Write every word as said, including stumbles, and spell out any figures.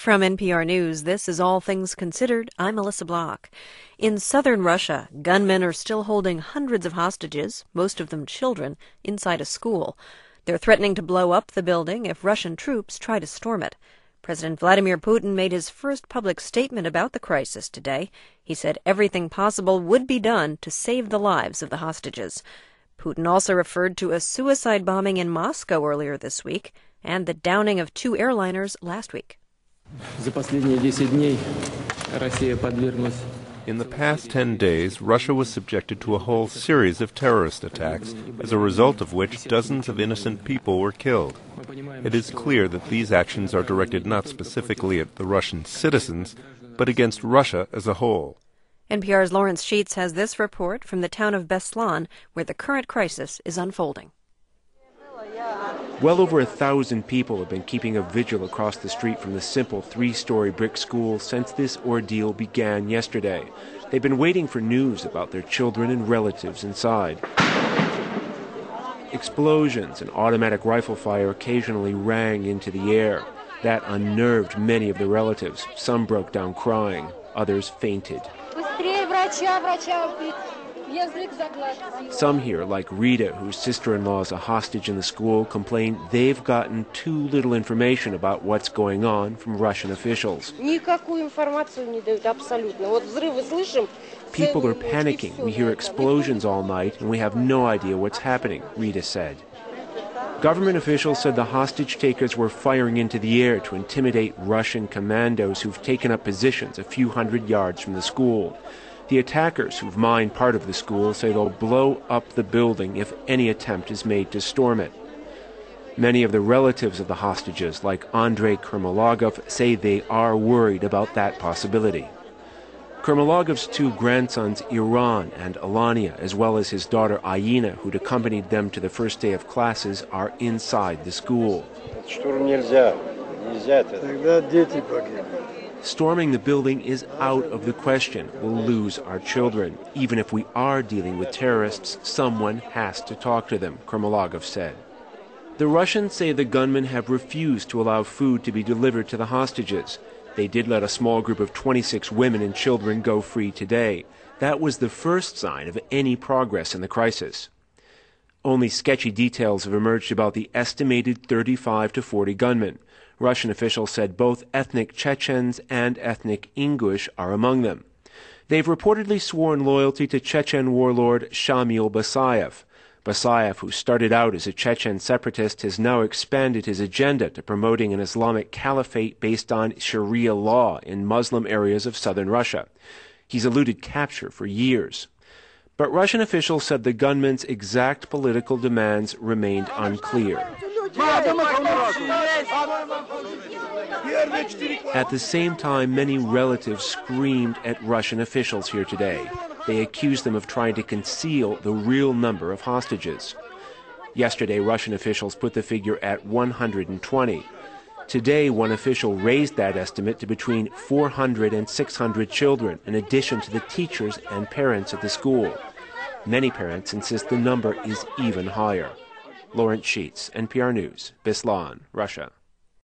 From N P R News, this is All Things Considered. I'm Melissa Block. In southern Russia, gunmen are still holding hundreds of hostages, most of them children, inside a school. They're threatening to blow up the building if Russian troops try to storm it. President Vladimir Putin made his first public statement about the crisis today. He said everything possible would be done to save the lives of the hostages. Putin also referred to a suicide bombing in Moscow earlier this week and the downing of two airliners last week. In the past ten days, Russia was subjected to a whole series of terrorist attacks, as a result of which dozens of innocent people were killed. It is clear that these actions are directed not specifically at the Russian citizens, but against Russia as a whole. N P R's Lawrence Sheets has this report from the town of Beslan, where the current crisis is unfolding. Well over a thousand people have been keeping a vigil across the street from the simple three-story brick school since this ordeal began yesterday. They've been waiting for news about their children and relatives inside. Explosions and automatic rifle fire occasionally rang into the air. That unnerved many of the relatives. Some broke down crying, others fainted. Some here, like Rita, whose sister-in-law is a hostage in the school, complain they've gotten too little information about what's going on from Russian officials. People are panicking. We hear explosions all night, and we have no idea what's happening, Rita said. Government officials said the hostage takers were firing into the air to intimidate Russian commandos who've taken up positions a few hundred yards from the school. The attackers, who've mined part of the school, say they'll blow up the building if any attempt is made to storm it. Many of the relatives of the hostages, like Andrei Kurmalogov, say they are worried about that possibility. Kurmalogov's two grandsons, Iran and Alania, as well as his daughter Aina, who'd accompanied them to the first day of classes, are inside the school. Storming the building is out of the question. We'll lose our children. Even if we are dealing with terrorists, someone has to talk to them, Kurmalogov said. The Russians say the gunmen have refused to allow food to be delivered to the hostages. They did let a small group of twenty-six women and children go free today. That was the first sign of any progress in the crisis. Only sketchy details have emerged about the estimated thirty-five to forty gunmen. Russian officials said both ethnic Chechens and ethnic Ingush are among them. They've reportedly sworn loyalty to Chechen warlord Shamil Basayev. Basayev, who started out as a Chechen separatist, has now expanded his agenda to promoting an Islamic caliphate based on Sharia law in Muslim areas of southern Russia. He's eluded capture for years. But Russian officials said the gunmen's exact political demands remained unclear. At the same time, many relatives screamed at Russian officials here today. They accused them of trying to conceal the real number of hostages. Yesterday, Russian officials put the figure at one hundred twenty. Today, one official raised that estimate to between four hundred and six hundred children, in addition to the teachers and parents at the school. Many parents insist the number is even higher. Lawrence Sheets, N P R News, Beslan, Russia.